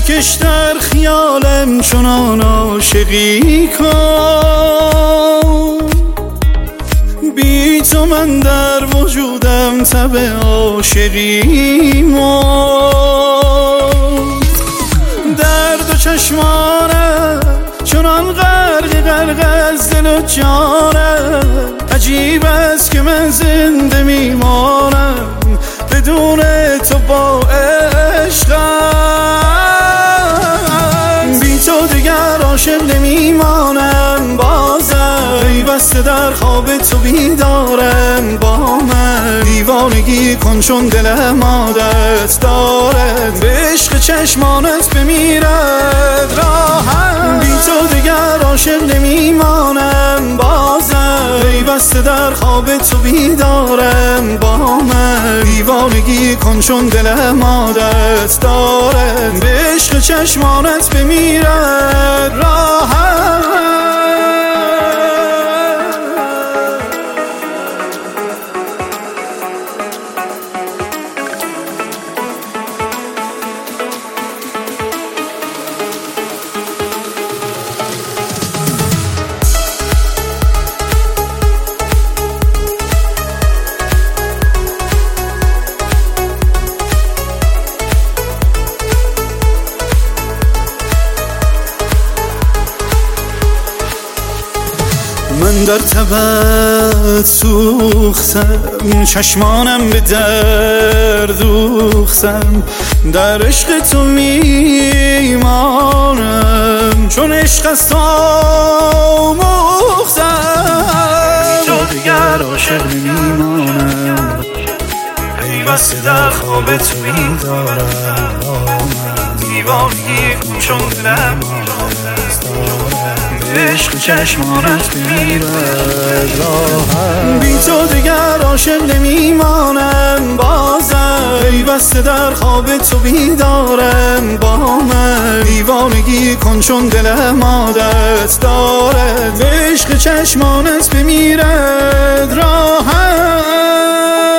بکش در خیالم چنان عاشقی کن، بی تو من در وجودم تب عاشقی مرد. درد و چشمانم چنان غرق از دل و جانم، عجیب است که من زنده میمانم بدون تو با عشقم. بی تو دیگر عاشق نمیمانم بازم، پیوسته در خواب تو بیدارم با من. دیوانگی کن چون دلم عادت دارد به عشق چشمانت بمیرد راحت. بی تو دیگر عاشق نمیمانم بازم، پیوسته در خواب تو بیدارم با من. دیوانگی کن چون دلم عادت دارد به عشق چشمانت بمیرد راحت. من در تبت سوختم، چشمانم به درد دوختم، در عشق تو میمانم چون عشق از تو آموختم. تو دیگر عاشق نمیمانم، پیوسته در خواب تو بیدارم. دیوانگی کن چون دلم عادت دارم عشق چشمانت بمیرد راحت. بی تو دیگر عاشق نمیمانم بازم، پیوسته در خواب تو بیدارم با من. دیوانگی کن چون دلم عادت دارد به عشق چشمانت بمیرد راحت.